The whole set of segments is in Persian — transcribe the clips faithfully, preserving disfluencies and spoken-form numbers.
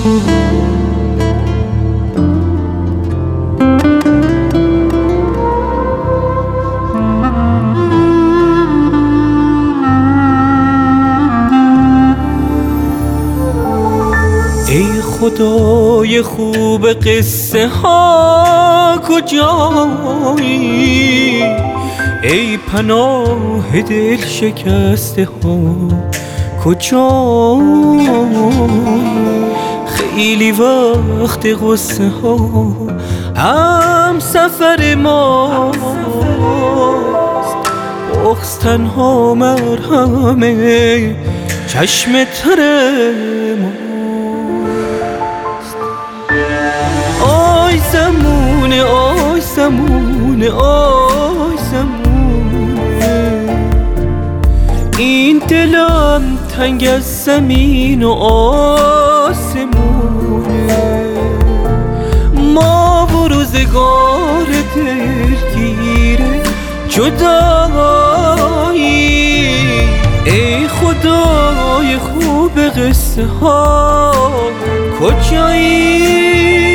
ای خدای خوب قصه ها کجایی؟ ای پناه دل شکسته ها کجایی؟ خیلی وقت غصه ها هم سفر ماست، بغض تنها مرهمه چشم تر ما. آی زمونه آی زمونه آی زمونه، این دلم تنگ از زمین و آسمونه. ما و روزگار دلگیره جدایی، ای خدای خوب قصه ها کجایی؟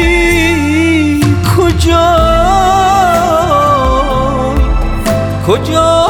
کجایی؟ کجایی؟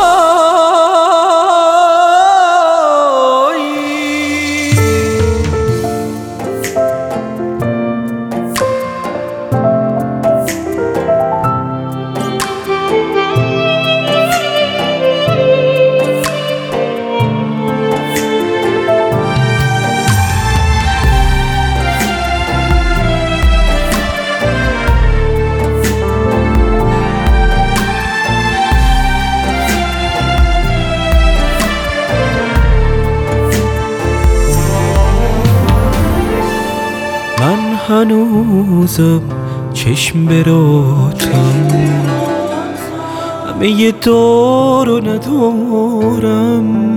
من هنوزم چشم براتم، همه یه دارو ندارم،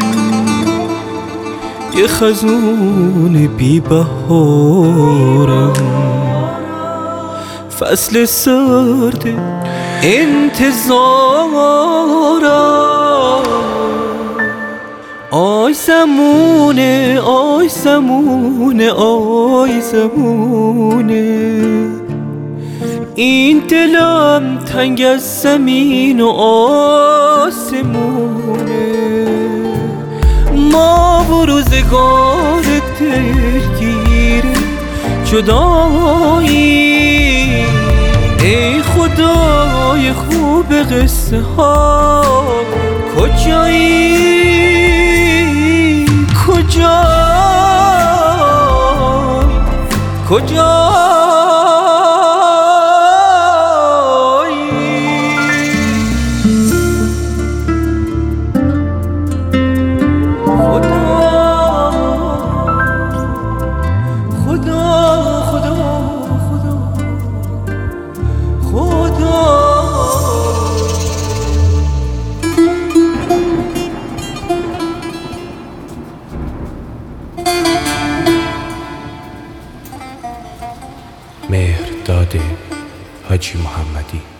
یه خزون بی بهارم، فصل سرد انتظارم. آی زمونه آی زمونه آی زمونه، این دلم تنگ از زمین و آسمونه. ما و روزگار دلگیره جدایی، ای خدای خوب قصه ها کجایی؟ کجایی؟ کجایی؟ خدا خدا خدا خدا خدا. مهرداد حاجی محمدی.